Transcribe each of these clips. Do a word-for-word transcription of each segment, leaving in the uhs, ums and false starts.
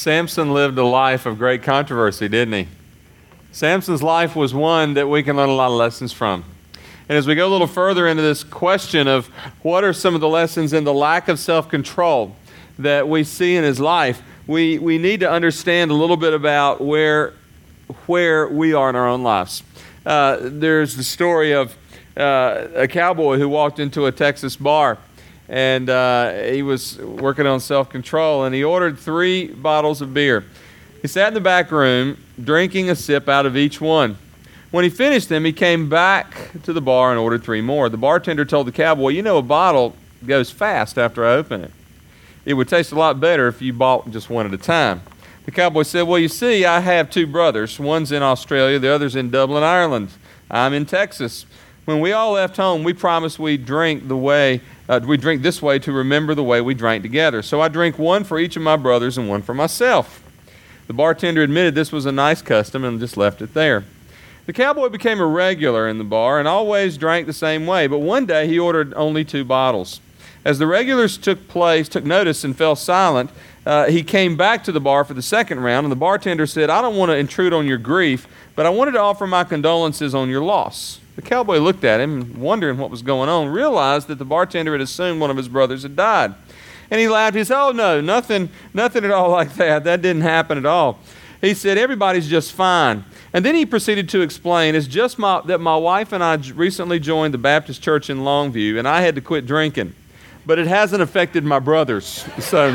Samson lived a life of great controversy, didn't he? Samson's life was one that we can learn a lot of lessons from. And as we go a little further into this question of what are some of the lessons in the lack of self-control that we see in his life, we, we need to understand a little bit about where, where we are in our own lives. Uh, there's the story of uh, a cowboy who walked into a Texas bar, and uh, he was working on self-control, and he ordered three bottles of beer. He sat in the back room, drinking a sip out of each one. When he finished them, he came back to the bar and ordered three more. The bartender told the cowboy, you know, a bottle goes fast after I open it. It would taste a lot better if you bought just one at a time. The cowboy said, well, you see, I have two brothers. One's in Australia, the other's in Dublin, Ireland. I'm in Texas. When we all left home, we promised we'd drink the way, uh, we drink this way to remember the way we drank together. So I drink one for each of my brothers and one for myself. The bartender admitted this was a nice custom and just left it there. The cowboy became a regular in the bar and always drank the same way, but one day he ordered only two bottles. As the regulars took place, took notice and fell silent, uh, he came back to the bar for the second round, and the bartender said, I don't want to intrude on your grief, but I wanted to offer my condolences on your loss. The cowboy looked at him, wondering what was going on, realized that the bartender had assumed one of his brothers had died. And he laughed. He said, oh, no, nothing, nothing at all like that. That didn't happen at all. He said, everybody's just fine. And then he proceeded to explain, it's just my, that my wife and I recently joined the Baptist church in Longview, and I had to quit drinking. But it hasn't affected my brothers. So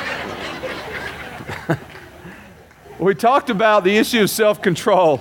we talked about the issue of self-control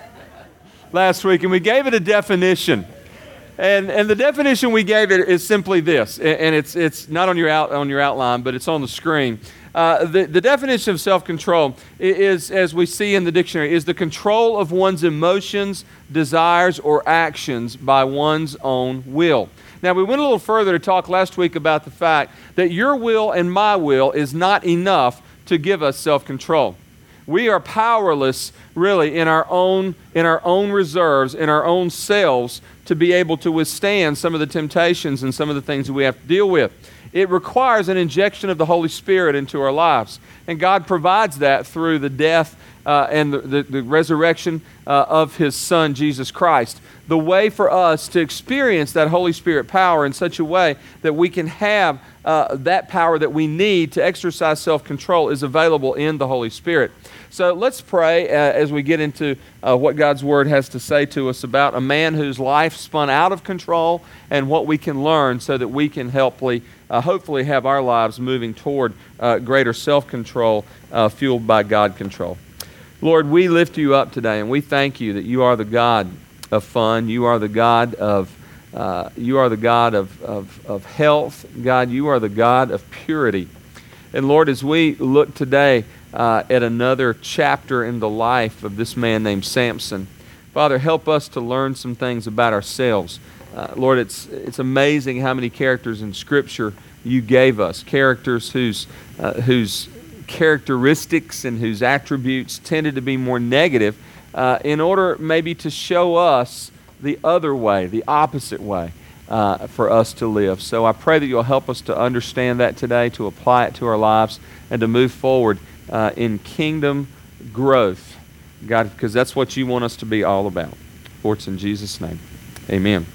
last week, and we gave it a definition. And and the definition we gave it is simply this, and it's it's not on your out on your outline, but it's on the screen. Uh, the, the definition of self-control is, as we see in the dictionary, is the control of one's emotions, desires, or actions by one's own will. Now, we went a little further to talk last week about the fact that your will and my will is not enough to give us self-control. We are powerless, really, in our own in our own reserves, in our own selves, to be able to withstand some of the temptations and some of the things that we have to deal with. It requires an injection of the Holy Spirit into our lives. And God provides that through the death uh, and the, the, the resurrection uh, of His Son, Jesus Christ. The way for us to experience that Holy Spirit power in such a way that we can have uh, that power that we need to exercise self-control is available in the Holy Spirit. So let's pray uh, as we get into uh, what God's Word has to say to us about a man whose life spun out of control and what we can learn so that we can helpfully, uh, hopefully have our lives moving toward uh, greater self-control uh, fueled by God control. Lord, we lift you up today and we thank you that you are the God of fun. You are the God of uh, you are the God of, of, of health. God, you are the God of purity. And Lord, as we look today uh, at another chapter in the life of this man named Samson, Father, help us to learn some things about ourselves. Uh, Lord, it's it's amazing how many characters in Scripture you gave us, characters whose uh, whose characteristics and whose attributes tended to be more negative, uh, in order maybe to show us the other way, the opposite way uh, for us to live. So I pray that you'll help us to understand that today, to apply it to our lives, and to move forward uh, in kingdom growth, God, because that's what you want us to be all about. For it's in Jesus' name. Amen.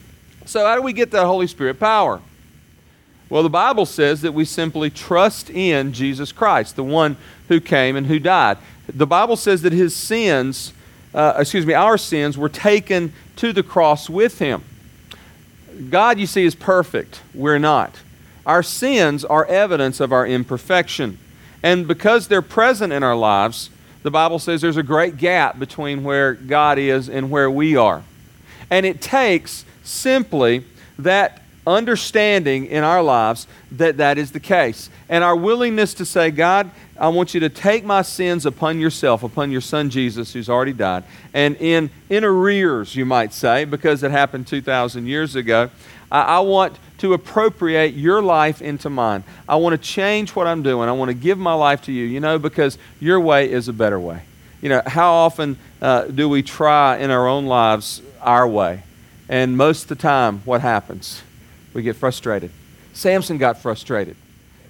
So how do we get that Holy Spirit power? Well, the Bible says that we simply trust in Jesus Christ, the one who came and who died. The Bible says that his sins, uh, excuse me, our sins were taken to the cross with him. God, you see, is perfect. We're not. Our sins are evidence of our imperfection. And because they're present in our lives, the Bible says there's a great gap between where God is and where we are. And it takes simply that understanding in our lives that that is the case. And our willingness to say, God, I want you to take my sins upon yourself, upon your Son Jesus, who's already died. And in, in arrears, you might say, because it happened two thousand years ago, I, I want to appropriate your life into mine. I want to change what I'm doing. I want to give my life to you, you know, because your way is a better way. You know, how often uh, do we try in our own lives our way? And most of the time, what happens? We get frustrated. Samson got frustrated.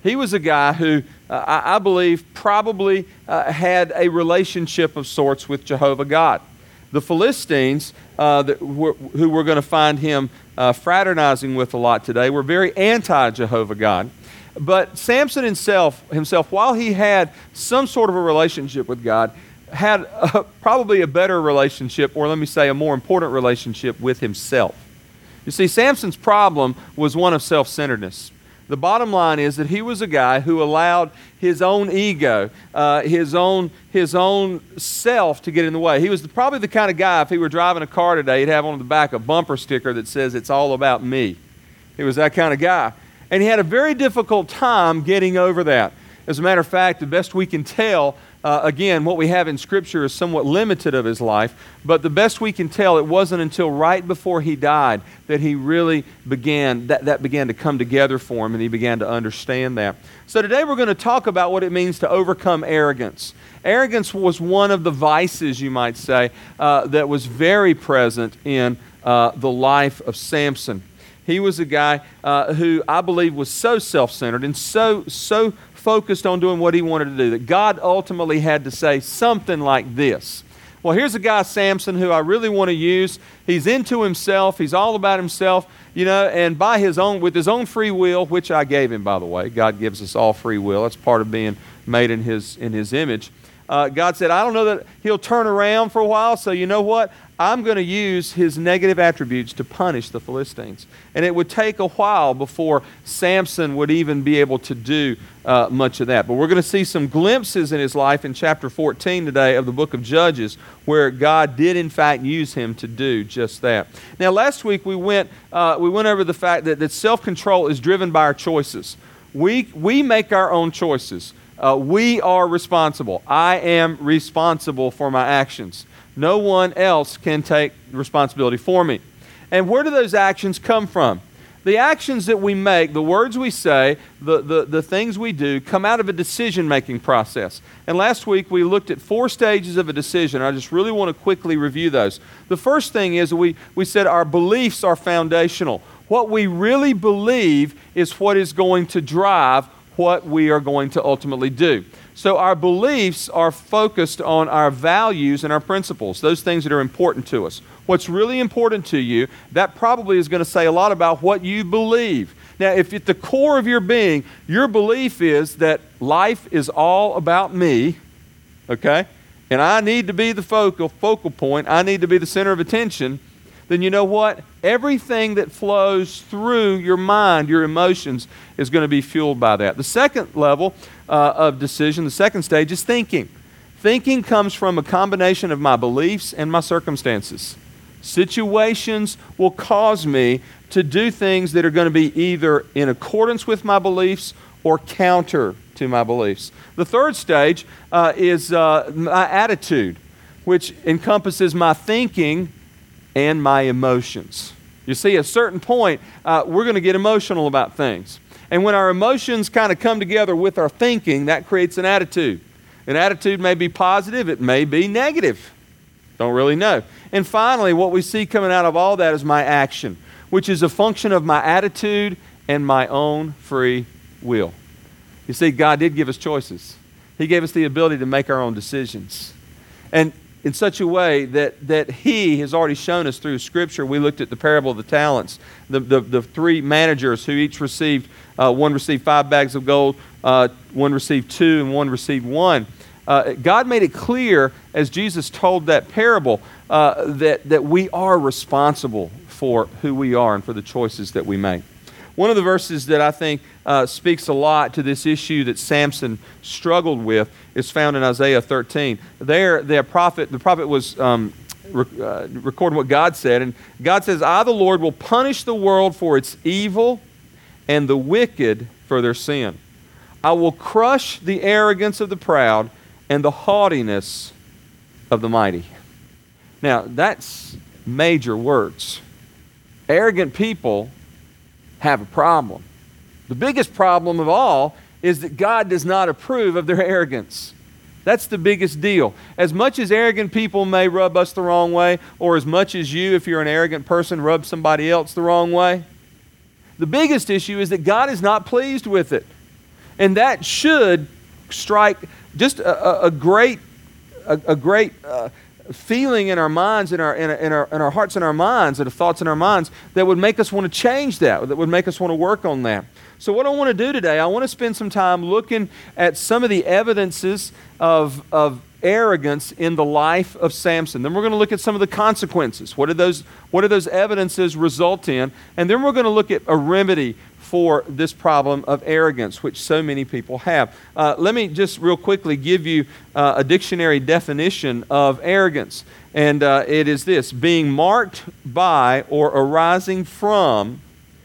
He was a guy who, uh, I, I believe, probably uh, had a relationship of sorts with Jehovah God. The Philistines, uh, that were, who we're going to find him uh, fraternizing with a lot today, were very anti-Jehovah God. But Samson himself, himself, while he had some sort of a relationship with God, had a, probably a better relationship, or let me say a more important relationship with himself. You see, Samson's problem was one of self-centeredness. The bottom line is that he was a guy who allowed his own ego, uh, his own his own self to get in the way. He was the, probably the kind of guy, if he were driving a car today, he'd have on the back a bumper sticker that says, "It's all about me." He was that kind of guy. And he had a very difficult time getting over that. As a matter of fact, the best we can tell, uh, again, what we have in Scripture is somewhat limited of his life, but the best we can tell, it wasn't until right before he died that he really began, that, that began to come together for him, and he began to understand that. So today we're going to talk about what it means to overcome arrogance. Arrogance was one of the vices, you might say, uh, that was very present in uh, the life of Samson. He was a guy uh, who I believe was so self-centered and so so focused on doing what he wanted to do that God ultimately had to say something like this. Well, here's a guy, Samson, who I really want to use. He's into himself. He's all about himself, you know, and by his own, with his own free will, which I gave him, by the way. God gives us all free will. That's part of being made in his in his image. Uh, God said, I don't know that he'll turn around for a while, so you know what? I'm going to use his negative attributes to punish the Philistines. And it would take a while before Samson would even be able to do uh, much of that. But we're going to see some glimpses in his life in chapter fourteen today of the book of Judges, where God did in fact use him to do just that. Now, last week we went uh, we went over the fact that, that self-control is driven by our choices. We, we make our own choices. Uh, we are responsible. I am responsible for my actions. No one else can take responsibility for me. And where do those actions come from? The actions that we make, the words we say, the, the, the things we do, come out of a decision-making process. And last week we looked at four stages of a decision. I just really want to quickly review those. The first thing is we, we said our beliefs are foundational. What we really believe is what is going to drive what we are going to ultimately do. So our beliefs are focused on our values and our principles, those things that are important to us. What's really important to you, that probably is going to say a lot about what you believe. Now, if at the core of your being, your belief is that life is all about me, okay, and I need to be the focal, focal point, I need to be the center of attention, then you know what? Everything that flows through your mind, your emotions, is going to be fueled by that. The second level uh, of decision, the second stage, is thinking. Thinking comes from a combination of my beliefs and my circumstances. Situations will cause me to do things that are going to be either in accordance with my beliefs or counter to my beliefs. The third stage uh, is uh, my attitude, which encompasses my thinking and my emotions. You see, at a certain point, uh, we're going to get emotional about things. And when our emotions kind of come together with our thinking, that creates an attitude. An attitude may be positive, it may be negative. Don't really know. And finally, what we see coming out of all that is my action, which is a function of my attitude and my own free will. You see, God did give us choices. He gave us the ability to make our own decisions. And in such a way that, that He has already shown us through Scripture. We looked at the parable of the talents, the, the, the three managers who each received, uh, one received five bags of gold, uh, one received two, and one received one. Uh, God made it clear, as Jesus told that parable, uh, that, that we are responsible for who we are and for the choices that we make. One of the verses that I think uh, speaks a lot to this issue that Samson struggled with is found in Isaiah thirteen. There, the prophet, the prophet was um, rec- uh, recording what God said, and God says, I, the Lord, will punish the world for its evil and the wicked for their sin. I will crush the arrogance of the proud and the haughtiness of the mighty. Now, that's major words. Arrogant people have a problem. The biggest problem of all is that God does not approve of their arrogance. That's the biggest deal. As much as arrogant people may rub us the wrong way, or as much as you, if you're an arrogant person, rub somebody else the wrong way, the biggest issue is that God is not pleased with it. And that should strike just a, a, a great, a, a great uh, feeling in our minds, in our, in, our, in, our, in our hearts and our minds, and the thoughts in our minds that would make us want to change that, that would make us want to work on that. So what I want to do today, I want to spend some time looking at some of the evidences of, of arrogance in the life of Samson. Then we're going to look at some of the consequences. What did those, what did those evidences result in? And then we're going to look at a remedy for this problem of arrogance, which so many people have. Uh, let me just real quickly give you uh, a dictionary definition of arrogance. And uh, it is this: being marked by or arising from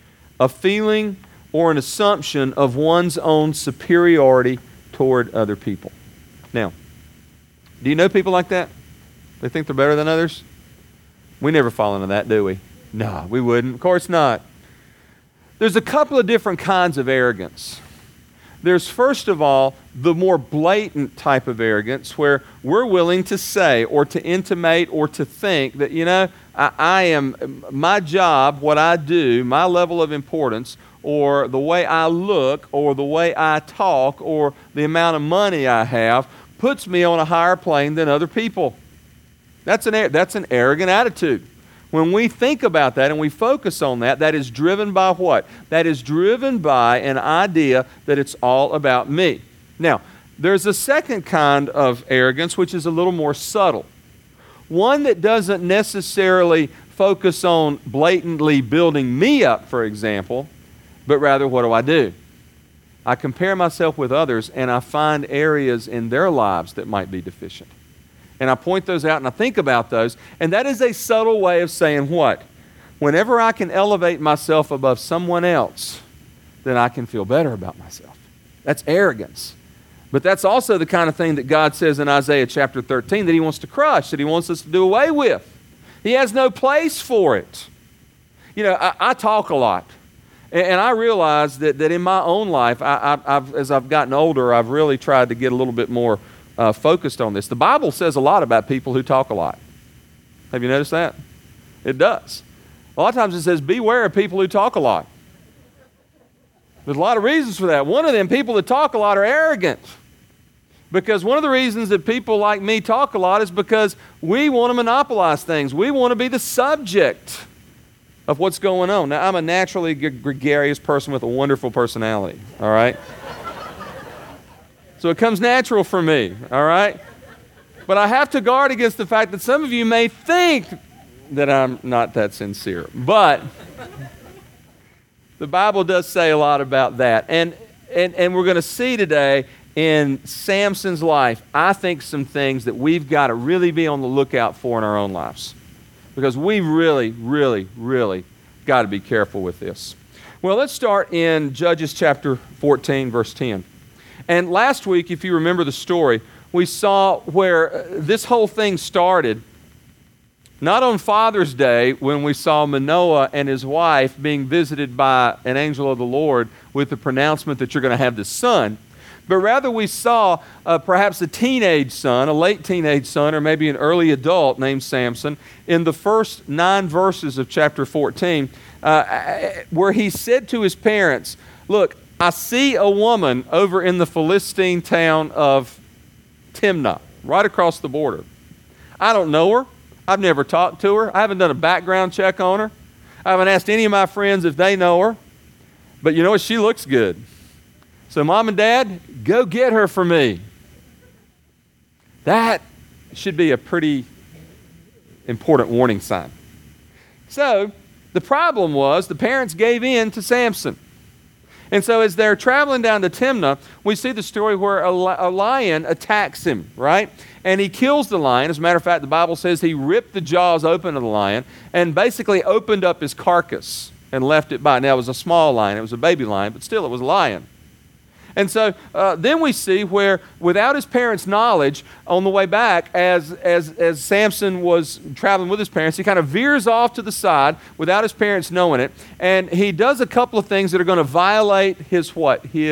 a feeling or an assumption of one's own superiority toward other people. Now, do you know people like that? They think they're better than others? We never fall into that, do we? No, we wouldn't. Of course not. There's a couple of different kinds of arrogance. There's, first of all, the more blatant type of arrogance where we're willing to say or to intimate or to think that, you know, I, I am, my job, what I do, my level of importance, or the way I look, or the way I talk, or the amount of money I have puts me on a higher plane than other people. That's an, that's an arrogant attitude. When we think about that and we focus on that, that is driven by what? That is driven by an idea that it's all about me. Now, there's a second kind of arrogance which is a little more subtle. One that doesn't necessarily focus on blatantly building me up, for example, but rather, what do I do? I compare myself with others and I find areas in their lives that might be deficient. And I point those out and I think about those. And that is a subtle way of saying what? Whenever I can elevate myself above someone else, then I can feel better about myself. That's arrogance. But that's also the kind of thing that God says in Isaiah chapter thirteen that He wants to crush, that He wants us to do away with. He has no place for it. You know, I, I talk a lot. And I realize that, that in my own life, I, I, I've, as I've gotten older, I've really tried to get a little bit more uh, focused on this. The Bible says a lot about people who talk a lot. Have you noticed that? It does. A lot of times it says, beware of people who talk a lot. There's a lot of reasons for that. One of them, people that talk a lot are arrogant. Because one of the reasons that people like me talk a lot is because we want to monopolize things. We want to be the subject of what's going on. Now, I'm a naturally g- gregarious person with a wonderful personality, all right? So it comes natural for me, all right? But I have to guard against the fact that some of you may think that I'm not that sincere. But the Bible does say a lot about that. And, and, and we're going to see today in Samson's life, I think, some things that we've got to really be on the lookout for in our own lives. Because we really, really, really got to be careful with this. Well, let's start in Judges chapter fourteen, verse ten. And last week, if you remember the story, we saw where this whole thing started, not on Father's Day when we saw Manoah and his wife being visited by an angel of the Lord with the pronouncement that you're going to have this son, but rather we saw uh, perhaps a teenage son, a late teenage son, or maybe an early adult named Samson, in the first nine verses of chapter fourteen, uh, where he said to his parents, look, I see a woman over in the Philistine town of Timnah, right across the border. I don't know her. I've never talked to her. I haven't done a background check on her. I haven't asked any of my friends if they know her. But you know what? She looks good. So Mom and Dad, go get her for me. That should be a pretty important warning sign. So the problem was the parents gave in to Samson. And so as they're traveling down to Timnah, we see the story where a, li- a lion attacks him, right? And he kills the lion. As a matter of fact, the Bible says he ripped the jaws open of the lion and basically opened up his carcass and left it by. Now, it was a small lion. It was a baby lion, but still it was a lion. And so uh, then we see where, without his parents' knowledge, on the way back, as, as, as Samson was traveling with his parents, he kind of veers off to the side without his parents knowing it. And he does a couple of things that are going to violate his what? His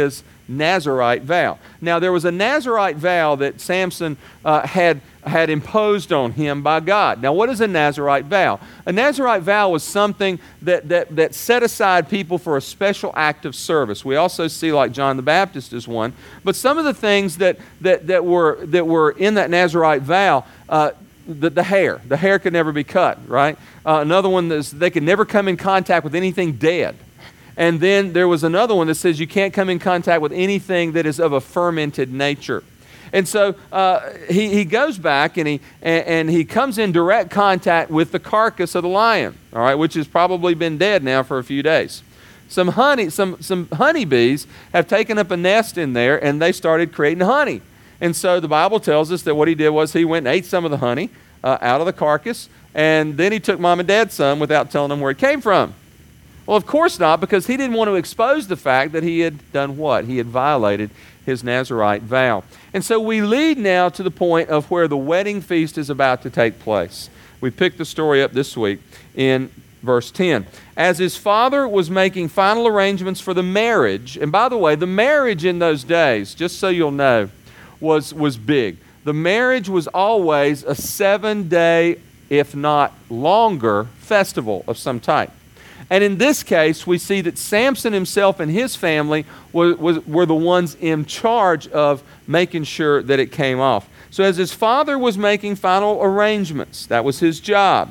Nazirite vow. Now, there was a Nazirite vow that Samson uh, had, had imposed on him by God. Now, what is a Nazirite vow? A Nazirite vow was something that, that, that set aside people for a special act of service. We also see like John the Baptist as one. But some of the things that, that, that, were, that were in that Nazirite vow, uh, the, the hair. The hair could never be cut, right? Uh, another one is they could never come in contact with anything dead. And then there was another one that says you can't come in contact with anything that is of a fermented nature. And so uh, he, he goes back and he, and, and he comes in direct contact with the carcass of the lion, all right, which has probably been dead now for a few days. Some honey, some, some honeybees have taken up a nest in there, and they started creating honey. And so the Bible tells us that what he did was he went and ate some of the honey uh, out of the carcass, and then he took mom and dad some without telling them where it came from. Well, of course not, because he didn't want to expose the fact that he had done what? He had violated his Nazirite vow. And so we lead now to the point of where the wedding feast is about to take place. We picked the story up this week in verse ten. As his father was making final arrangements for the marriage, and by the way, the marriage in those days, just so you'll know, was, was big. The marriage was always a seven-day, if not longer, festival of some type. And in this case, we see that Samson himself and his family were, was, were the ones in charge of making sure that it came off. So as his father was making final arrangements, that was his job,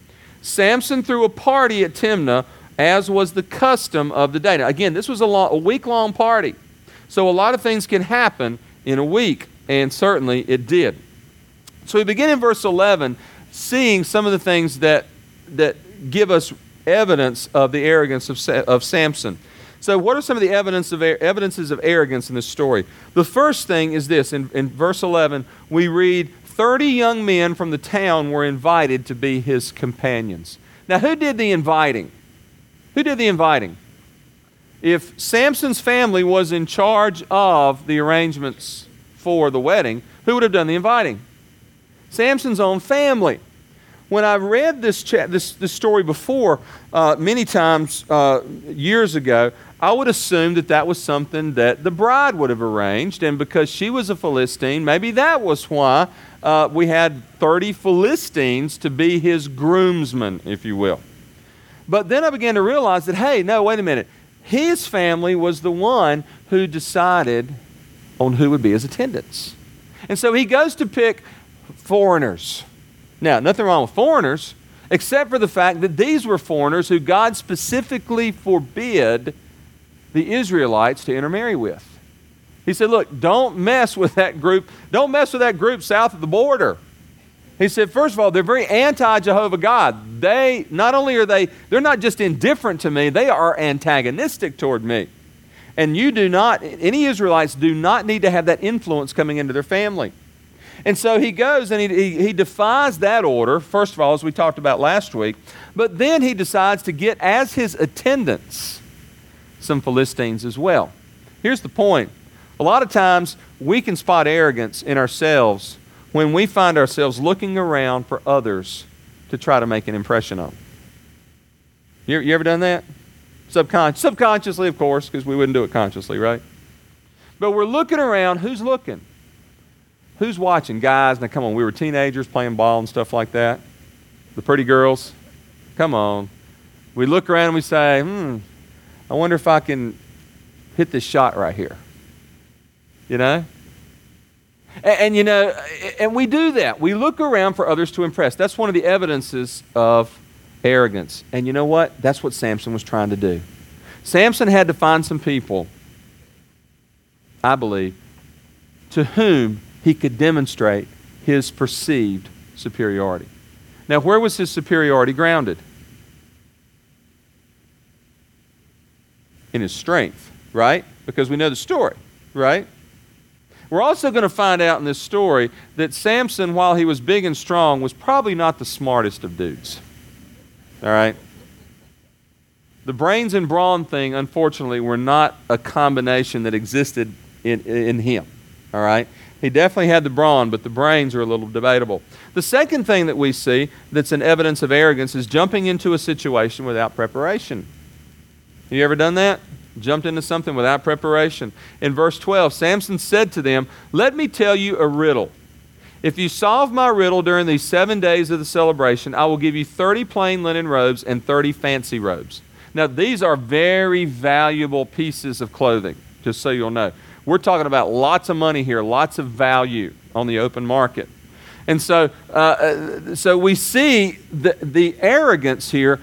Samson threw a party at Timnah, as was the custom of the day. Now, again, this was a, long, a week-long party. So a lot of things can happen in a week, and certainly it did. So we begin in verse eleven, seeing some of the things that, that give us evidence of the arrogance of, of Samson. So what are some of the evidence of, evidences of arrogance in this story? The first thing is this. In, in verse eleven, we read, thirty young men from the town were invited to be his companions. Now, who did the inviting? Who did the inviting? If Samson's family was in charge of the arrangements for the wedding, who would have done the inviting? Samson's own family. When I read this cha- this, this story before, uh, many times uh, years ago, I would assume that that was something that the bride would have arranged, and because she was a Philistine, maybe that was why uh, we had thirty Philistines to be his groomsmen, if you will. But then I began to realize that, hey, no, wait a minute. His family was the one who decided on who would be his attendants. And so he goes to pick foreigners. Now, nothing wrong with foreigners, except for the fact that these were foreigners who God specifically forbid the Israelites to intermarry with. He said, look, don't mess with that group. Don't mess with that group south of the border. He said, first of all, they're very anti-Jehovah God. They, not only are they, they're not just indifferent to me, they are antagonistic toward me. And you do not, any Israelites do not need to have that influence coming into their family. And so he goes and he, he, he defies that order, first of all, as we talked about last week, but then he decides to get as his attendants some Philistines as well. Here's the point. A lot of times we can spot arrogance in ourselves when we find ourselves looking around for others to try to make an impression on. You, you ever done that? Subcon- subconsciously, of course, because we wouldn't do it consciously, right? But we're looking around. Who's looking? Who's watching? Guys, now come on, we were teenagers playing ball and stuff like that. The pretty girls, come on. We look around and we say, hmm, I wonder if I can hit this shot right here. You know? And, and you know, and we do that. We look around for others to impress. That's one of the evidences of arrogance. And you know what? That's what Samson was trying to do. Samson had to find some people, I believe, to whom he could demonstrate his perceived superiority. Now, where was his superiority grounded? In his strength, right? Because we know the story, right? We're also going to find out in this story that Samson, while he was big and strong, was probably not the smartest of dudes. All right? The brains and brawn thing, unfortunately, were not a combination that existed in, in him. All right? He definitely had the brawn, but the brains are a little debatable. The second thing that we see that's an evidence of arrogance is jumping into a situation without preparation. Have you ever done that? Jumped into something without preparation. In verse twelve, Samson said to them, "Let me tell you a riddle. If you solve my riddle during these seven days of the celebration, I will give you thirty plain linen robes and thirty fancy robes." Now, these are very valuable pieces of clothing, just so you'll know. We're talking about lots of money here, lots of value on the open market. And so, uh, so we see the, the arrogance here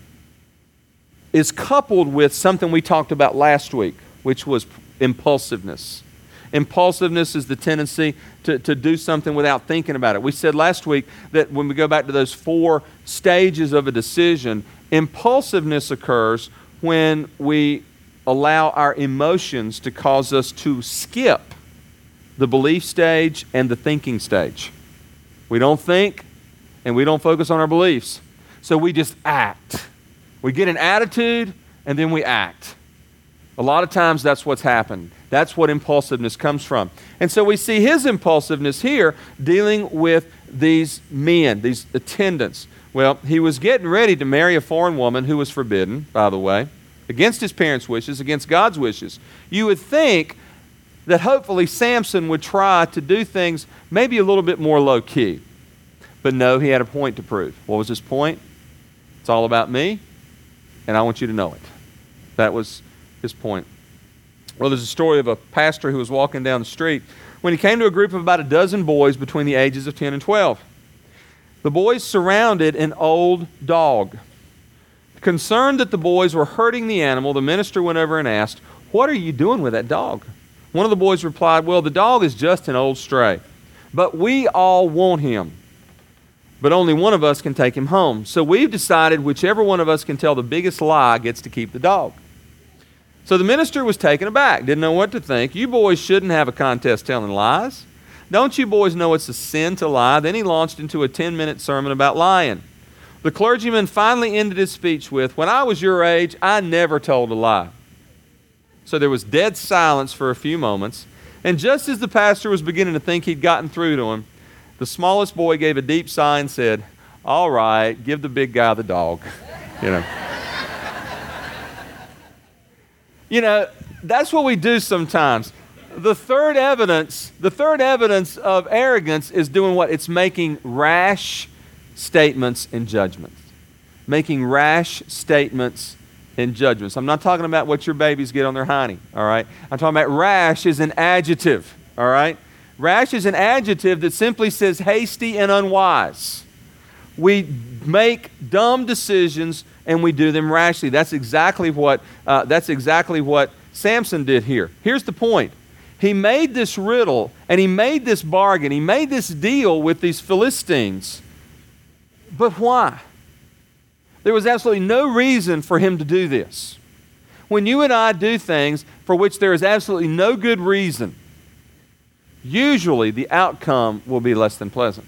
is coupled with something we talked about last week, which was impulsiveness. Impulsiveness is the tendency to, to do something without thinking about it. We said last week that when we go back to those four stages of a decision, impulsiveness occurs when we allow our emotions to cause us to skip the belief stage and the thinking stage. We don't think and we don't focus on our beliefs. So we just act. We get an attitude and then we act. A lot of times that's what's happened. That's what impulsiveness comes from. And so we see his impulsiveness here dealing with these men, these attendants. Well, he was getting ready to marry a foreign woman who was forbidden, by the way, against his parents' wishes, against God's wishes. You would think that hopefully Samson would try to do things maybe a little bit more low-key. But no, he had a point to prove. What was his point? It's all about me, and I want you to know it. That was his point. Well, there's a story of a pastor who was walking down the street when he came to a group of about a dozen boys between the ages of ten and twelve. The boys surrounded an old dog. Concerned that the boys were hurting the animal, the minister went over and asked, "What are you doing with that dog?" One of the boys replied, "Well, the dog is just an old stray, but we all want him. But only one of us can take him home. So we've decided whichever one of us can tell the biggest lie gets to keep the dog." So the minister was taken aback, didn't know what to think. "You boys shouldn't have a contest telling lies. Don't you boys know it's a sin to lie?" Then he launched into a ten-minute sermon about lying. The clergyman finally ended his speech with, "When I was your age, I never told a lie." So there was dead silence for a few moments, and just as the pastor was beginning to think he'd gotten through to him, the smallest boy gave a deep sigh and said, "All right, give the big guy the dog." You know. You know, that's what we do sometimes. The third evidence, the third evidence of arrogance is doing what? It's making rash statements and judgments. Making rash statements and judgments. I'm not talking about what your babies get on their hiney, all right? I'm talking about rash is an adjective, all right? Rash is an adjective that simply says hasty and unwise. We make dumb decisions and we do them rashly. That's exactly what uh, that's exactly what Samson did here. Here's the point. He made this riddle and he made this bargain. He made this deal with these Philistines. But why? There was absolutely no reason for him to do this. When you and I do things for which there is absolutely no good reason, usually the outcome will be less than pleasant.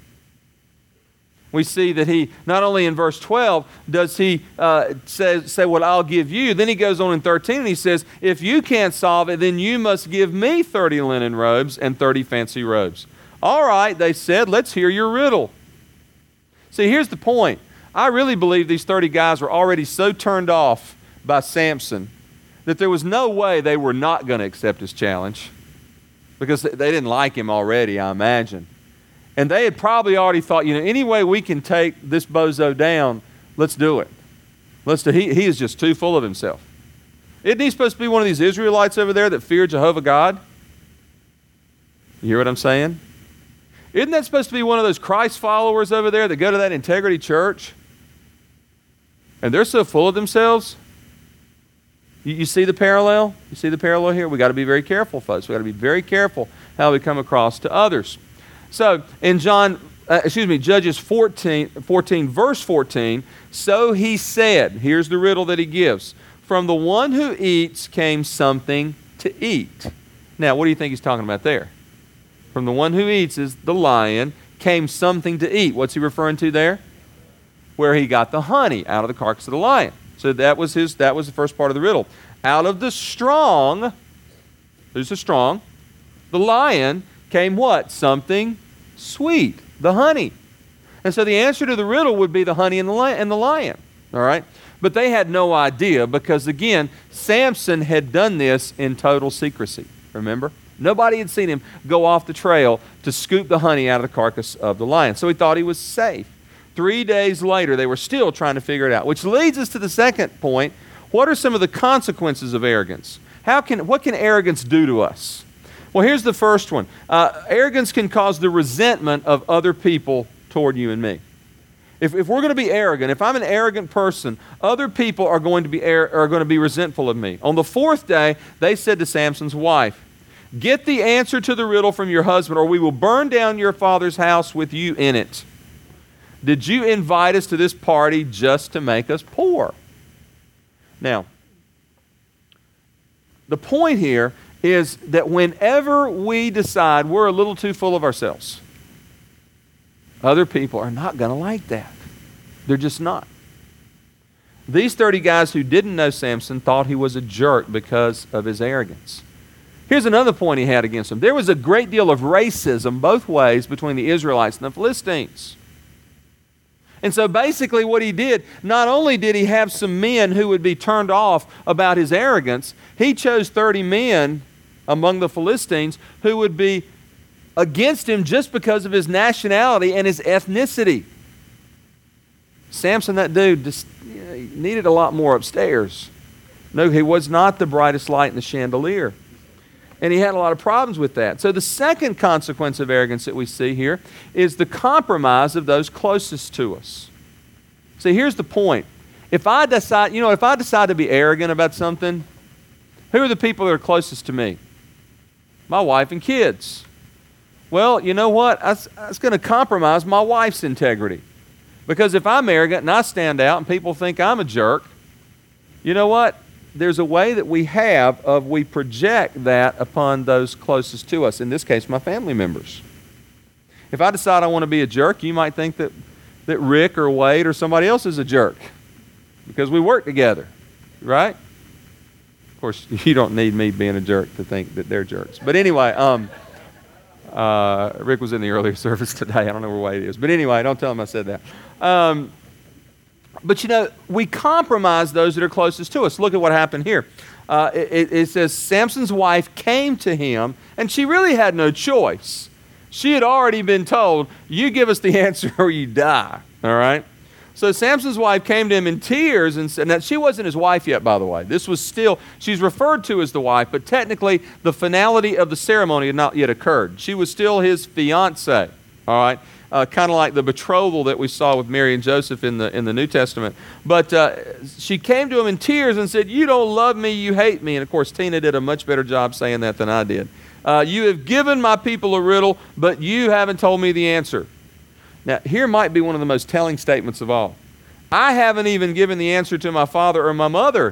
We see that he, not only in verse twelve does he uh, say, say, "What I'll give you," then he goes on in thirteen and he says, "If you can't solve it, then you must give me thirty linen robes and thirty fancy robes." "All right," they said, "let's hear your riddle." See, here's the point. I really believe these thirty guys were already so turned off by Samson that there was no way they were not going to accept his challenge, because they didn't like him already, I imagine. And they had probably already thought, you know, any way we can take this bozo down, let's do it. Let's do, he, he is just too full of himself. Isn't he supposed to be one of these Israelites over there that fear Jehovah God? You hear what I'm saying? Isn't that supposed to be one of those Christ followers over there that go to that Integrity Church? And they're so full of themselves. You, you see the parallel? You see the parallel here? We've got to be very careful, folks. We've got to be very careful how we come across to others. So in John, uh, excuse me, Judges fourteen, fourteen, verse fourteen, "So he said," here's the riddle that he gives, "From the one who eats came something to eat." Now, what do you think he's talking about there? From the one who eats is the lion, came something to eat. What's he referring to there? Where he got the honey out of the carcass of the lion. So that was his. That was the first part of the riddle. Out of the strong, who's the strong? The lion came what? Something sweet, the honey. And so the answer to the riddle would be the honey and the lion. And the lion. All right. But they had no idea because, again, Samson had done this in total secrecy. Remember? Nobody had seen him go off the trail to scoop the honey out of the carcass of the lion. So he thought he was safe. Three days later, they were still trying to figure it out, which leads us to the second point. What are some of the consequences of arrogance? How can, what can arrogance do to us? Well, here's the first one. Uh, arrogance can cause the resentment of other people toward you and me. If, if we're going to be arrogant, if I'm an arrogant person, other people are going to be ar- are going to be resentful of me. On the fourth day, they said to Samson's wife, "Get the answer to the riddle from your husband, or we will burn down your father's house with you in it. Did you invite us to this party just to make us poor?" Now, the point here is that whenever we decide we're a little too full of ourselves, other people are not going to like that. They're just not. These thirty guys who didn't know Samson thought he was a jerk because of his arrogance. Here's another point he had against him. There was a great deal of racism both ways between the Israelites and the Philistines. And so basically what he did, not only did he have some men who would be turned off about his arrogance, he chose thirty men among the Philistines who would be against him just because of his nationality and his ethnicity. Samson, that dude, just you know, he needed a lot more upstairs. No, he was not the brightest light in the chandelier. And he had a lot of problems with that. So the second consequence of arrogance that we see here is the compromise of those closest to us. See, here's the point. If I decide, you know, if I decide to be arrogant about something, who are the people that are closest to me? My wife and kids. Well, you know what? That's, that's going to compromise my wife's integrity. Because if I'm arrogant and I stand out and people think I'm a jerk, you know what? There's a way that we have of we project that upon those closest to us. In this case, my family members. If I decide I want to be a jerk, you might think that, that Rick or Wade or somebody else is a jerk because we work together, right? Of course, you don't need me being a jerk to think that they're jerks. But anyway, um, uh, Rick was in the earlier service today. I don't know where Wade is. But anyway, don't tell him I said that. Um, But you know, we compromise those that are closest to us. Look at what happened here. Uh, it, it says, Samson's wife came to him, and she really had no choice. She had already been told, you give us the answer or you die. All right? So Samson's wife came to him in tears and said, now she wasn't his wife yet, by the way. This was still, she's referred to as the wife, but technically the finality of the ceremony had not yet occurred. She was still his fiancée. All right? Uh, kind of like the betrothal that we saw with Mary and Joseph in the in the New Testament. But uh, she came to him in tears and said, you don't love me, you hate me. And of course, Tina did a much better job saying that than I did. Uh, you have given my people a riddle, but you haven't told me the answer. Now, here might be one of the most telling statements of all. I haven't even given the answer to my father or my mother.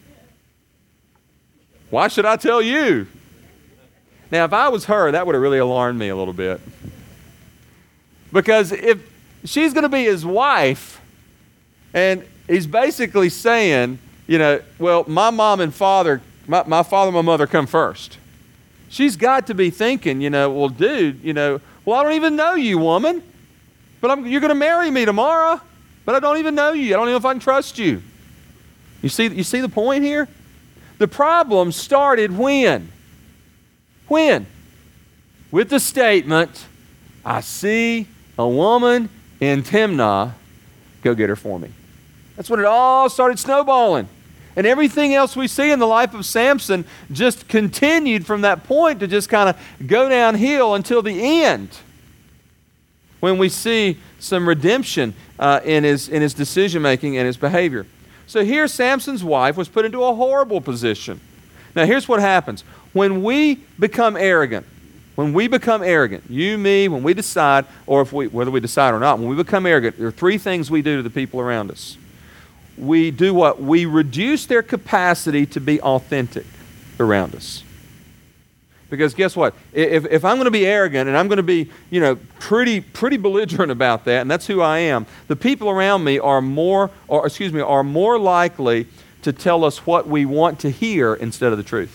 Why should I tell you? Now, if I was her, that would have really alarmed me a little bit. Because if she's going to be his wife, and he's basically saying, you know, well, my mom and father, my, my father and my mother come first. She's got to be thinking, you know, well, dude, you know, well, I don't even know you, woman. But I'm, you're going to marry me tomorrow. But I don't even know you. I don't even know if I can trust you. You see, you see the point here? The problem started when? When? With the statement, I see a woman in Timnah, go get her for me. That's when it all started snowballing. And everything else we see in the life of Samson just continued from that point to just kind of go downhill until the end, when we see some redemption uh, in his, in his decision-making and his behavior. So here Samson's wife was put into a horrible position. Now here's what happens. When we become arrogant, When we become arrogant, you, me, when we decide, or if we, whether we decide or not, when we become arrogant, there are three things we do to the people around us. We do what? We reduce their capacity to be authentic around us. Because guess what? If, if I'm going to be arrogant and I'm going to be, you know, pretty, pretty belligerent about that, and that's who I am, the people around me are more, or excuse me, are more likely to tell us what we want to hear instead of the truth.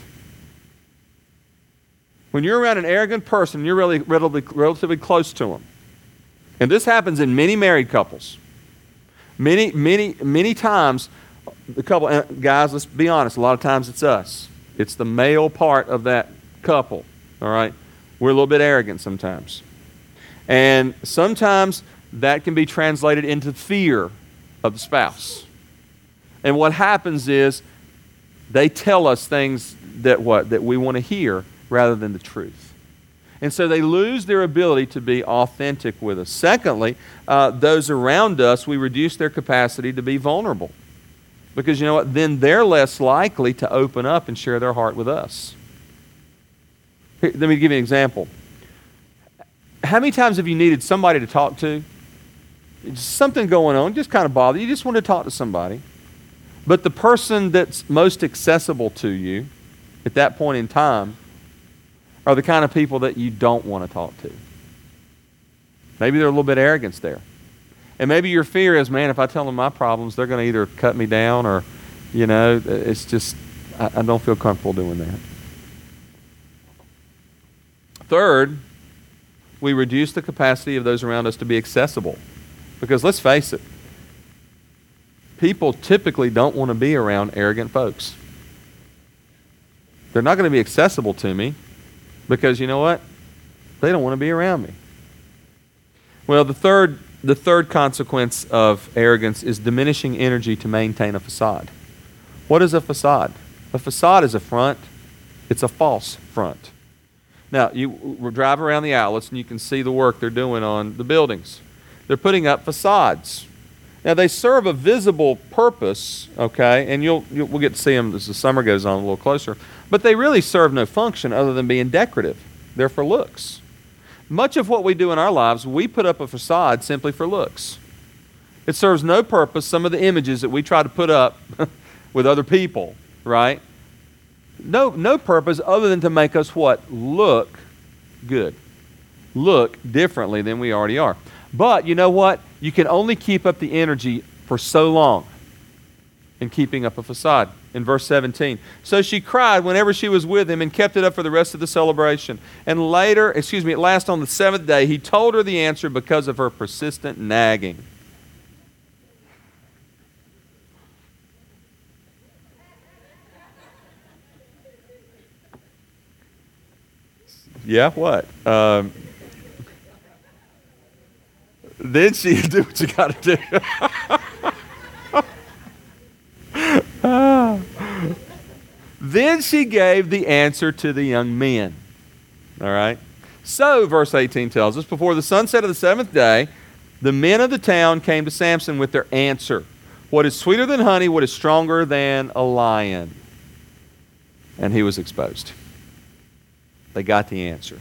When you're around an arrogant person, you're really relatively, relatively close to them. And this happens in many married couples. Many, many, many times the couple, uh, guys, let's be honest, a lot of times it's us. It's the male part of that couple, all right? We're a little bit arrogant sometimes. And sometimes that can be translated into fear of the spouse. And what happens is they tell us things that what? That we want to hear rather than the truth. And so they lose their ability to be authentic with us. Secondly, uh, those around us, we reduce their capacity to be vulnerable. Because you know what? Then they're less likely to open up and share their heart with us. Here, let me give you an example. How many times have you needed somebody to talk to? Just something going on, just kind of bother you. You just want to talk to somebody. But the person that's most accessible to you at that point in time are the kind of people that you don't want to talk to. Maybe there's a little bit of arrogance there. And maybe your fear is, man, if I tell them my problems, they're going to either cut me down or, you know, it's just, I, I don't feel comfortable doing that. Third, we reduce the capacity of those around us to be accessible. Because let's face it, people typically don't want to be around arrogant folks. They're not going to be accessible to me because, you know what? They don't want to be around me. Well, the third, the third consequence of arrogance is diminishing energy to maintain a facade. What is a facade? A facade is a front. It's a false front. Now, you drive around the outlets and you can see the work they're doing on the buildings. They're putting up facades. Now, they serve a visible purpose, okay, and you'll, you'll we'll get to see them as the summer goes on a little closer, but they really serve no function other than being decorative. They're for looks. Much of what we do in our lives, we put up a facade simply for looks. It serves no purpose. Some of the images that we try to put up with other people, right? No, no purpose other than to make us what? Look good. Look differently than we already are. But you know what? You can only keep up the energy for so long in keeping up a facade. In verse seventeen, so she cried whenever she was with him and kept it up for the rest of the celebration. And later, excuse me, at last on the seventh day, he told her the answer because of her persistent nagging. Yeah, what? Um, then she do what you got to do. ah. Then she gave the answer to the young men. All right. So, verse eighteen tells us, before the sunset of the seventh day, the men of the town came to Samson with their answer. What is sweeter than honey? What is stronger than a lion? And he was exposed. They got the answer.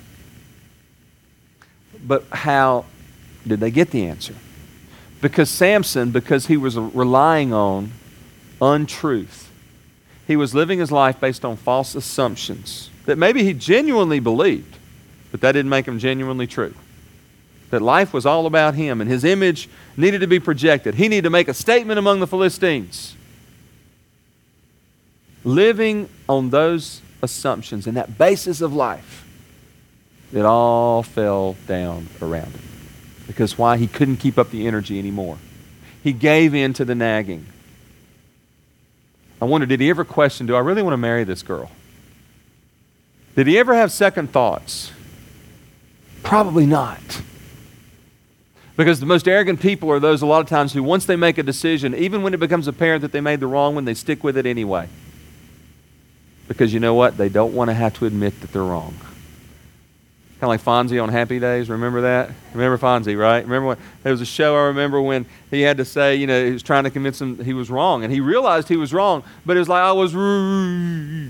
But how did they get the answer? Because Samson, because he was relying on untruth. He was living his life based on false assumptions that maybe he genuinely believed, but that didn't make him genuinely true. That life was all about him and his image needed to be projected. He needed to make a statement among the Philistines. Living on those assumptions and that basis of life, it all fell down around him. Because why? He couldn't keep up the energy anymore. He gave in to the nagging. I wonder, did he ever question, do I really want to marry this girl? Did he ever have second thoughts? Probably not. Because the most arrogant people are those a lot of times who once they make a decision, even when it becomes apparent that they made the wrong one, they stick with it anyway. Because you know what? They don't want to have to admit that they're wrong. Kind of like Fonzie on Happy Days. Remember that? Remember Fonzie, right? Remember when there was a show I remember when he had to say, you know, he was trying to convince him he was wrong. And he realized he was wrong, but it was like, I was rude.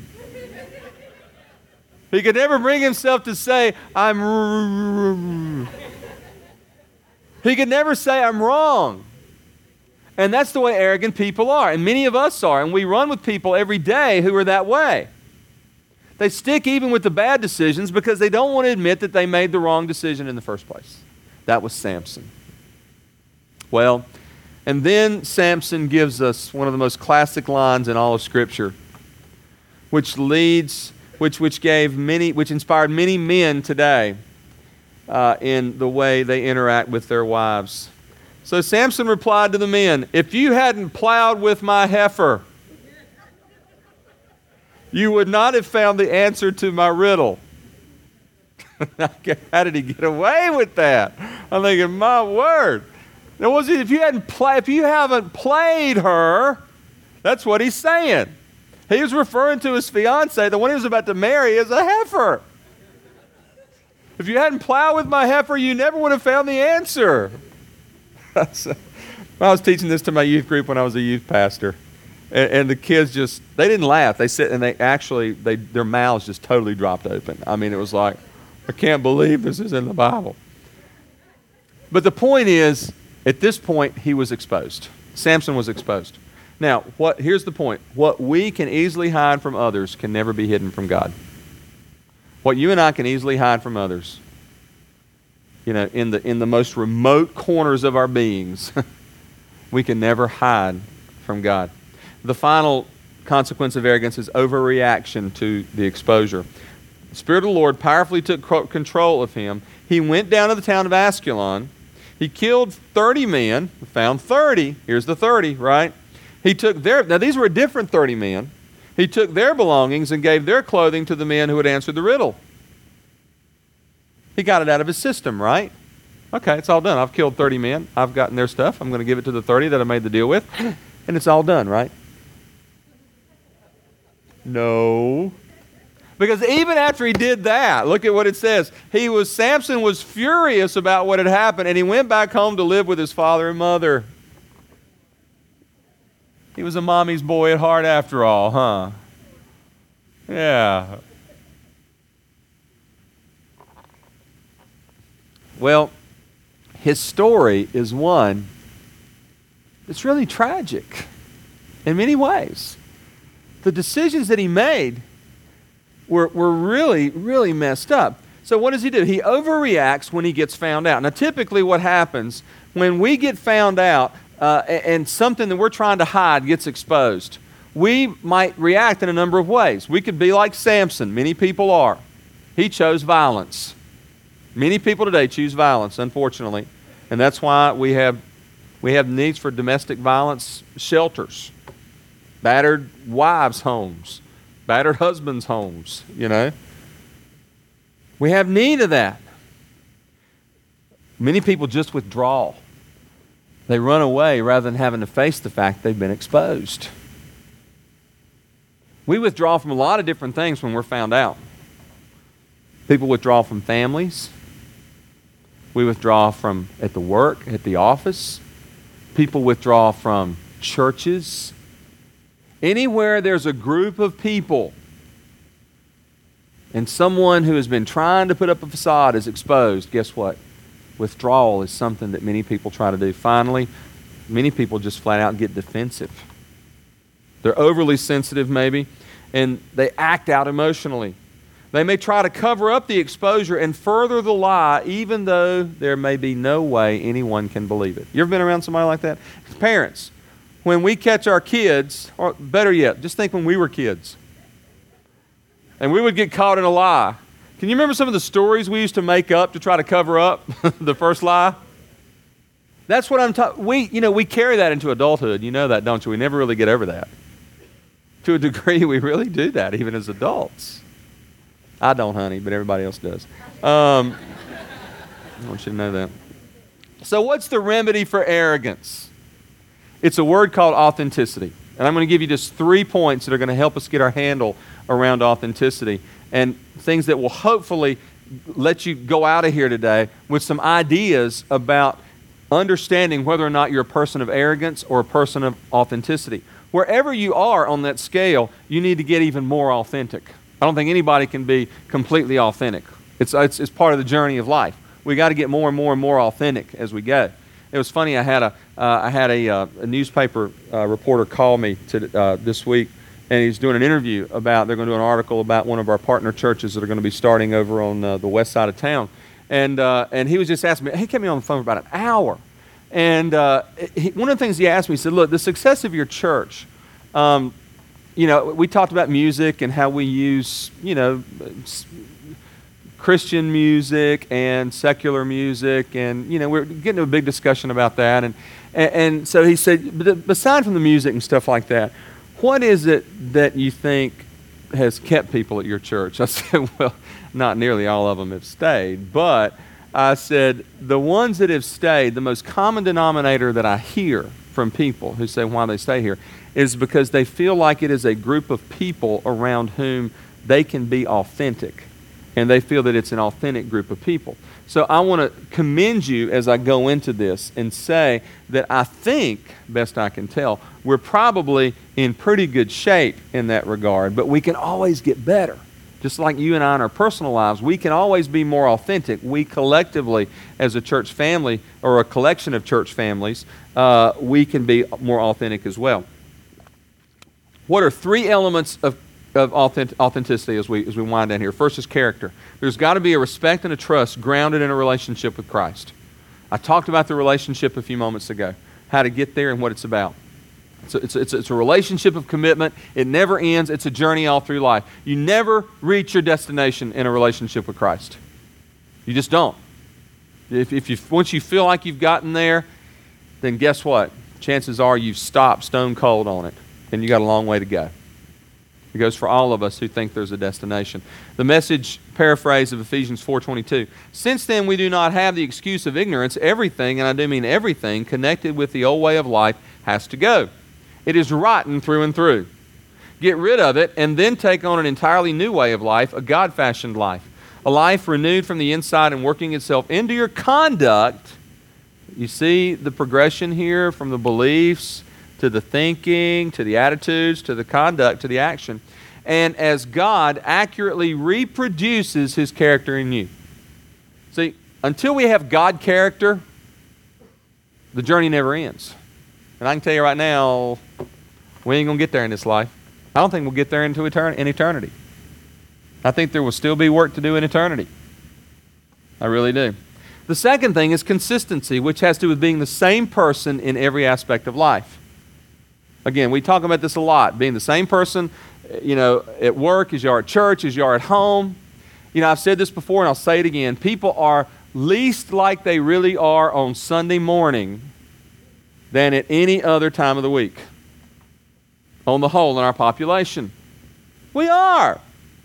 He could never bring himself to say, I'm rude. He could never say, I'm wrong. And that's the way arrogant people are. And many of us are. And we run with people every day who are that way. They stick even with the bad decisions because they don't want to admit that they made the wrong decision in the first place. That was Samson. Well, and then Samson gives us one of the most classic lines in all of Scripture, which leads, which which gave many, which inspired many men today uh, in the way they interact with their wives. So Samson replied to the men, "If you hadn't plowed with my heifer, you would not have found the answer to my riddle. How did he get away with that? I'm thinking, my word. Now, was it if you hadn't play, if you haven't played her, that's what he's saying. He was referring to his fiancée, the one he was about to marry, as a heifer. If you hadn't plowed with my heifer, you never would have found the answer. I was teaching this to my youth group when I was a youth pastor. And, and the kids just, they didn't laugh. They sit and they actually, they their mouths just totally dropped open. I mean, it was like, I can't believe this is in the Bible. But the point is, at this point, he was exposed. Samson was exposed. Now, what? Here's the point. What we can easily hide from others can never be hidden from God. What you and I can easily hide from others, you know, in the in the most remote corners of our beings, we can never hide from God. The final consequence of arrogance is overreaction to the exposure. The Spirit of the Lord powerfully took control of him. He went down to the town of Askelon. He killed thirty men, found thirty. Here's the thirty, right? He took their, now these were a different thirty men. He took their belongings and gave their clothing to the men who had answered the riddle. He got it out of his system, right? Okay, it's all done. I've killed thirty men. I've gotten their stuff. I'm going to give it to the thirty that I made the deal with. And it's all done, right? No. Because even after he did that, look at what it says. He was, Samson was furious about what had happened, and he went back home to live with his father and mother. He was a mommy's boy at heart after all, huh? Yeah. Well, his story is one that's really tragic in many ways. The decisions that he made were, were really, really messed up. So what does he do? He overreacts when he gets found out. Now, typically what happens when we get found out uh, and something that we're trying to hide gets exposed, we might react in a number of ways. We could be like Samson. Many people are. He chose violence. Many people today choose violence, unfortunately. And that's why we have we have needs for domestic violence shelters, battered wives' homes, battered husbands' homes, you know. We have need of that. Many people just withdraw. They run away rather than having to face the fact they've been exposed. We withdraw from a lot of different things when we're found out. People withdraw from families. We withdraw from at the work, at the office. People withdraw from churches. Anywhere there's a group of people and someone who has been trying to put up a facade is exposed, guess what? Withdrawal is something that many people try to do. Finally, many people just flat out get defensive. They're overly sensitive maybe, and they act out emotionally. They may try to cover up the exposure and further the lie, even though there may be no way anyone can believe it. You ever been around somebody like that? Parents, when we catch our kids, or better yet, just think when we were kids, and we would get caught in a lie. Can you remember some of the stories we used to make up to try to cover up the first lie? That's what I'm talking. We, you know, we carry that into adulthood. You know that, don't you? We never really get over that. To a degree, we really do that, even as adults. I don't, honey, but everybody else does. Um, I want you to know that. So what's the remedy for arrogance? It's a word called authenticity. And I'm going to give you just three points that are going to help us get our handle around authenticity and things that will hopefully let you go out of here today with some ideas about understanding whether or not you're a person of arrogance or a person of authenticity. Wherever you are on that scale, you need to get even more authentic. I don't think anybody can be completely authentic. It's, it's, it's part of the journey of life. We got to get more and more and more authentic as we go. It was funny, I had a, uh, I had a, uh, a newspaper uh, reporter call me to, uh, this week, and he's doing an interview about, they're going to do an article about one of our partner churches that are going to be starting over on uh, the west side of town. And, uh, and he was just asking me, he kept me on the phone for about an hour. And uh, he, one of the things he asked me, he said, look, the success of your church, um, you know, we talked about music and how we use, you know, Christian music and secular music, and, you know, we're getting into a big discussion about that. And, and, and so he said, but aside from the music and stuff like that, what is it that you think has kept people at your church? I said, well, not nearly all of them have stayed, but I said, the ones that have stayed, the most common denominator that I hear from people who say why they stay here is because they feel like it is a group of people around whom they can be authentic, and they feel that it's an authentic group of people. So I want to commend you as I go into this and say that I think, best I can tell, we're probably in pretty good shape in that regard, but we can always get better. Just like you and I in our personal lives, we can always be more authentic. We collectively, as a church family or a collection of church families, uh, we can be more authentic as well. What are three elements of of authentic, authenticity as we as we wind down here? First is character. There's got to be a respect and a trust grounded in a relationship with Christ. I talked about the relationship a few moments ago, how to get there and what it's about. It's a, it's, a, it's, a, it's a relationship of commitment. It never ends. It's a journey all through life. You never reach your destination in a relationship with Christ. You just don't. If, if you once you feel like you've gotten there, then guess what? Chances are you've stopped stone cold on it, and you got a long way to go. It goes for all of us who think there's a destination. The Message paraphrase of Ephesians four twenty-two. Since then we do not have the excuse of ignorance. Everything, and I do mean everything, connected with the old way of life has to go. It is rotten through and through. Get rid of it and then take on an entirely new way of life, a God-fashioned life. A life renewed from the inside and working itself into your conduct. You see the progression here from the beliefs to the thinking, to the attitudes, to the conduct, to the action. And as God accurately reproduces His character in you. See, until we have God character, the journey never ends. And I can tell you right now, we ain't going to get there in this life. I don't think we'll get there into etern- in eternity. I think there will still be work to do in eternity. I really do. The second thing is consistency, which has to do with being the same person in every aspect of life. Again, we talk about this a lot, being the same person, you know, at work as you are at church, as you are at home. You know, I've said this before and I'll say it again. People are least like they really are on Sunday morning than at any other time of the week. On the whole, in our population. We are.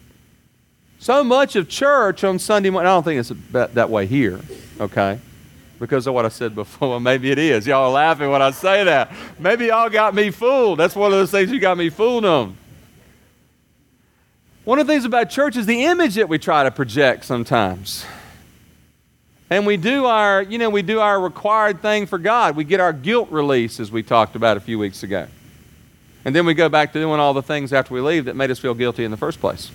So much of church on Sunday morning, I don't think it's that, that way here, okay? Because of what I said before. Maybe it is. Y'all are laughing when I say that. Maybe y'all got me fooled. That's one of those things you got me fooled on. One of the things about church is the image that we try to project sometimes. And we do our, you know, we do our required thing for God. We get our guilt release, as we talked about a few weeks ago. And then we go back to doing all the things after we leave that made us feel guilty in the first place.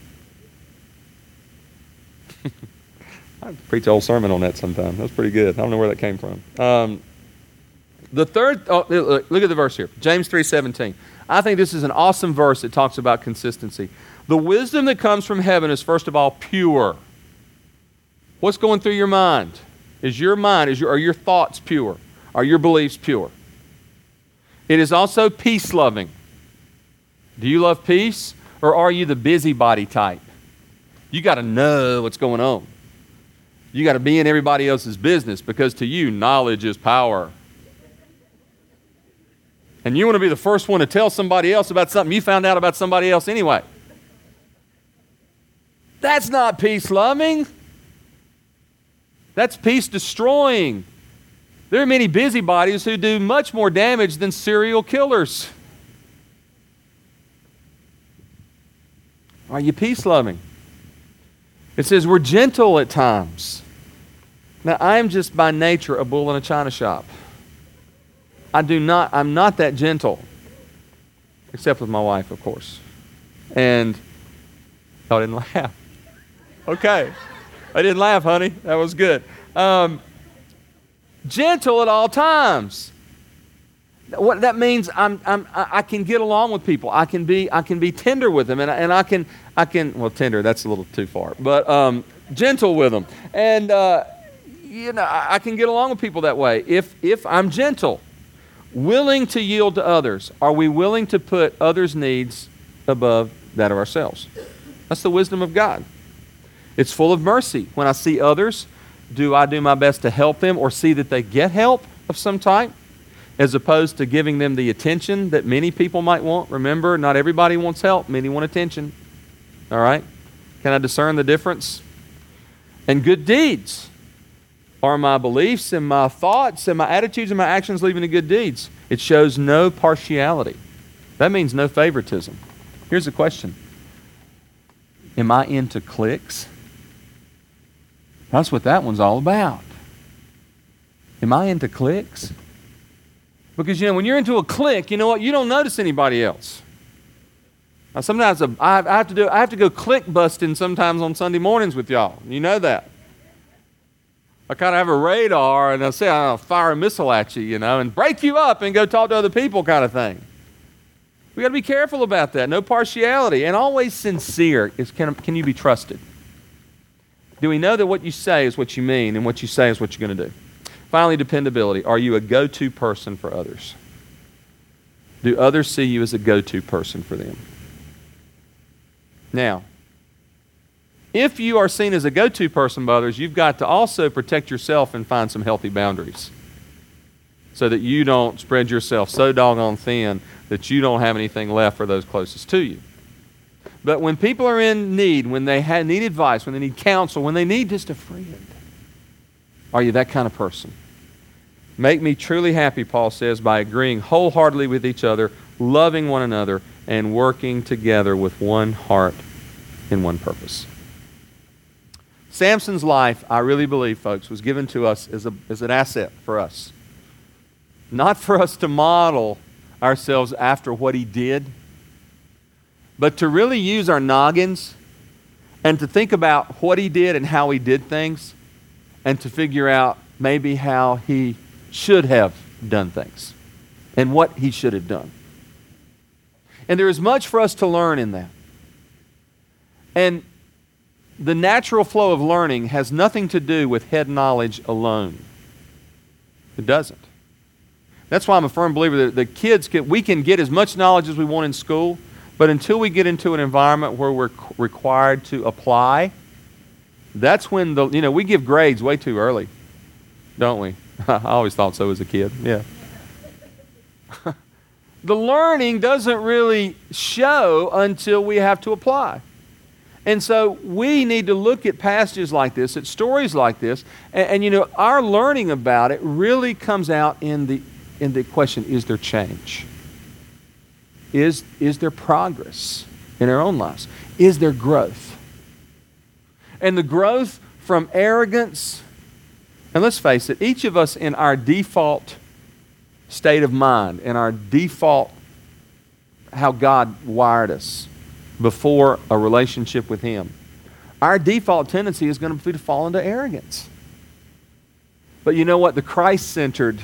I preach a whole sermon on that sometime. That's pretty good. I don't know where that came from. Um, the third, oh, look, look at the verse here. James three seventeen. I think this is an awesome verse that talks about consistency. The wisdom that comes from heaven is first of all pure. What's going through your mind? Is your mind, is your, are your thoughts pure? Are your beliefs pure? It is also peace-loving. Do you love peace, or are you the busybody type? You got to know what's going on. You got to be in everybody else's business because to you, knowledge is power. And you want to be the first one to tell somebody else about something you found out about somebody else anyway. That's not peace-loving. That's peace-destroying. There are many busybodies who do much more damage than serial killers. Are you peace-loving? It says we're gentle at times. Now, I am just by nature a bull in a china shop. I do not, I'm not that gentle. Except with my wife, of course. And, oh, I didn't laugh. Okay. I didn't laugh, honey. That was good. Um, gentle at all times. What that means, I'm, I'm, I can get along with people. I can be, I can be tender with them, and, and I can, I can. Well, tender, that's a little too far, but um, gentle with them, and uh, you know, I, I can get along with people that way if, if I'm gentle, willing to yield to others. Are we willing to put others' needs above that of ourselves? That's the wisdom of God. It's full of mercy. When I see others, do I do my best to help them or see that they get help of some type? as opposed to giving them the attention that many people might want. Remember, not everybody wants help. Many want attention. All right? Can I discern the difference? And good deeds. Are my beliefs and my thoughts and my attitudes and my actions leading to good deeds? It shows no partiality. That means no favoritism. Here's the question. Am I into cliques? That's what that one's all about. Am I into cliques? Because, you know, when you're into a clique, you know what? You don't notice anybody else. Now, sometimes I I have to do I have to go clique busting sometimes on Sunday mornings with y'all. You know that. I kind of have a radar, and I'll say I'll fire a missile at you, you know, and break you up and go talk to other people kind of thing. We got to be careful about that. No partiality, and always sincere. Is can, can you be trusted? Do we know that what you say is what you mean, and what you say is what you're going to do? Finally, dependability. Are you a go-to person for others? Do others see you as a go-to person for them? Now, if you are seen as a go-to person by others, you've got to also protect yourself and find some healthy boundaries so that you don't spread yourself so doggone thin that you don't have anything left for those closest to you. But when people are in need, when they ha- need advice, when they need counsel, when they need just a friend, are you that kind of person? Make me truly happy, Paul says, by agreeing wholeheartedly with each other, loving one another, and working together with one heart and one purpose. Samson's life, I really believe, folks, was given to us as, a, as an asset for us. Not for us to model ourselves after what he did, but to really use our noggins and to think about what he did and how he did things, and to figure out maybe how he should have done things and what he should have done. And there is much for us to learn in that. And the natural flow of learning has nothing to do with head knowledge alone. It doesn't. That's why I'm a firm believer that the kids can, we can get as much knowledge as we want in school, but until we get into an environment where we're required to apply, that's when the, you know, we give grades way too early, don't we? I always thought so as a kid, yeah. The learning doesn't really show until we have to apply. And so we need to look at passages like this, at stories like this, and, and you know, our learning about it really comes out in the in the question, is there change? Is, is there progress in our own lives? Is there growth? And the growth from arrogance, and let's face it, each of us in our default state of mind, in our default, how God wired us before a relationship with Him, our default tendency is going to be to fall into arrogance. But you know what? The Christ-centered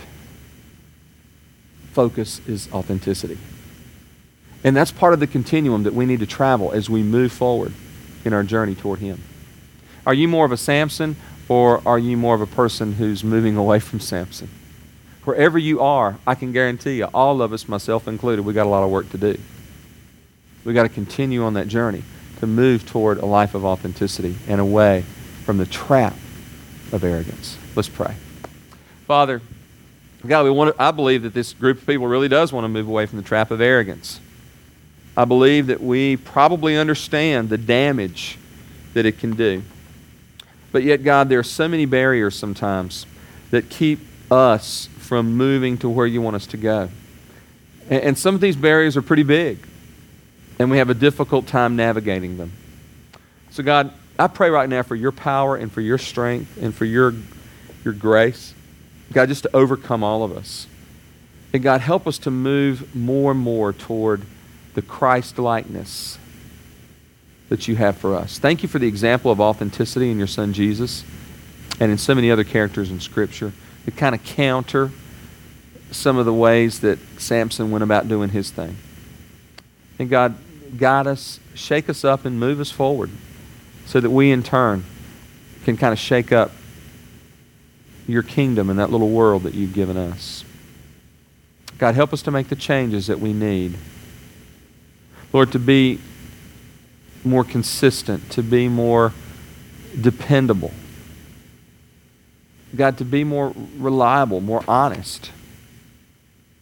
focus is authenticity. And that's part of the continuum that we need to travel as we move forward in our journey toward Him. Are you more of a Samson, or are you more of a person who's moving away from Samson? Wherever you are, I can guarantee you, all of us, myself included, we got a lot of work to do. We got to continue on that journey to move toward a life of authenticity and away from the trap of arrogance. Let's pray. Father, God, we want to, I believe that this group of people really does want to move away from the trap of arrogance. I believe that we probably understand the damage that it can do. But yet, God, there are so many barriers sometimes that keep us from moving to where you want us to go. And, and some of these barriers are pretty big, and we have a difficult time navigating them. So, God, I pray right now for your power and for your strength and for your, your grace. God, just to overcome all of us. And God, help us to move more and more toward the Christ-likeness that you have for us. Thank you for the example of authenticity in your Son Jesus and in so many other characters in Scripture that kind of counter some of the ways that Samson went about doing his thing. And God, guide us, shake us up, and move us forward so that we in turn can kind of shake up your kingdom and that little world that you've given us. God, help us to make the changes that we need. Lord, to be more consistent, to be more dependable. God, to be more reliable, more honest.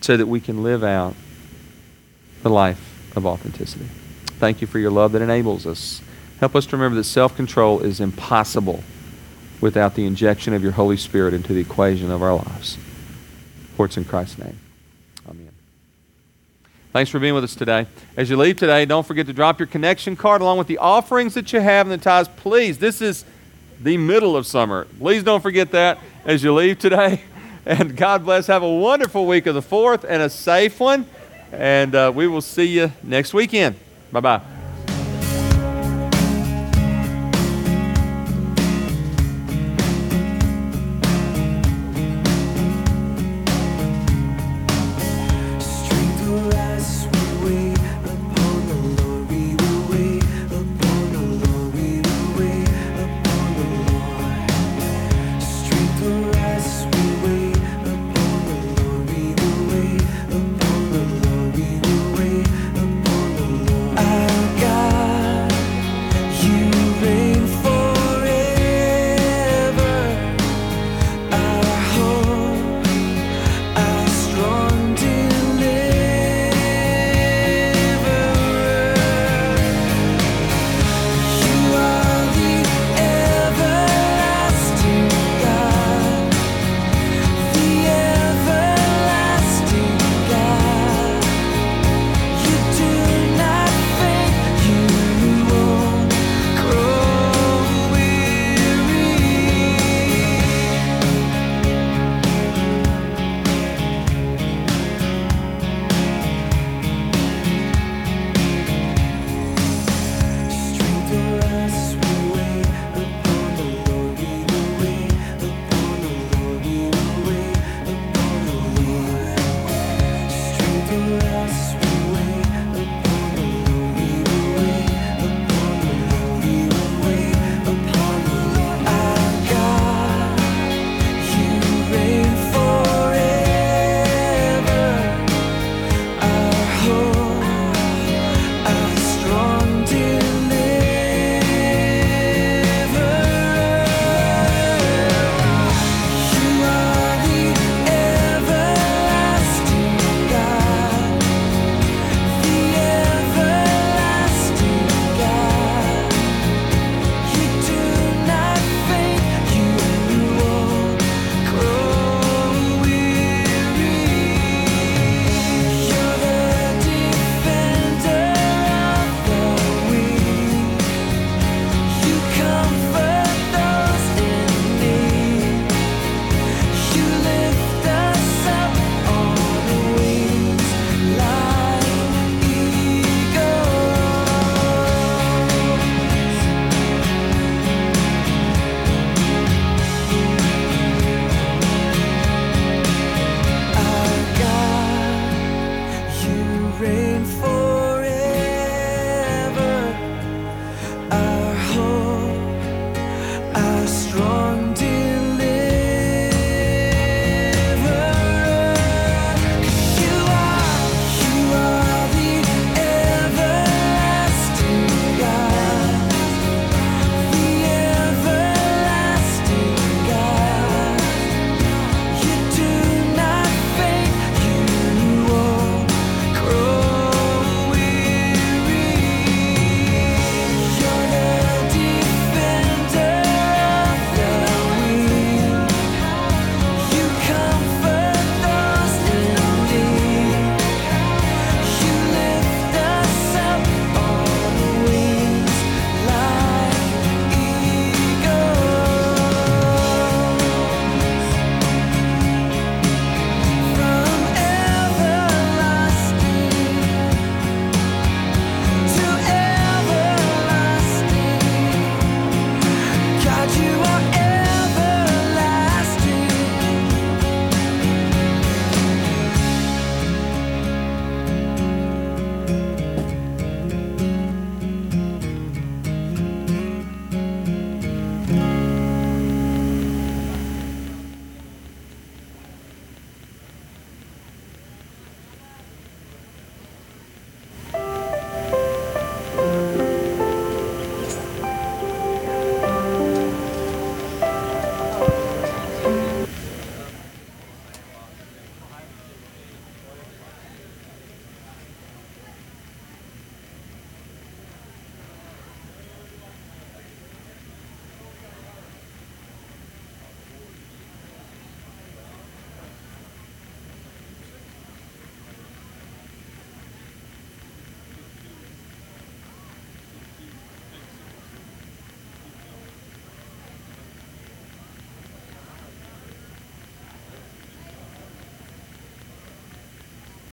so that we can live out the life of authenticity. Thank you for your love that enables us. Help us to remember that self-control is impossible without the injection of your Holy Spirit into the equation of our lives. For it's in Christ's name. Amen. Thanks for being with us today. As you leave today, don't forget to drop your connection card along with the offerings that you have and the tithes. Please, this is the middle of summer. Please don't forget that as you leave today. And God bless. Have a wonderful week of the fourth and a safe one. And uh, we will see you next weekend. Bye-bye.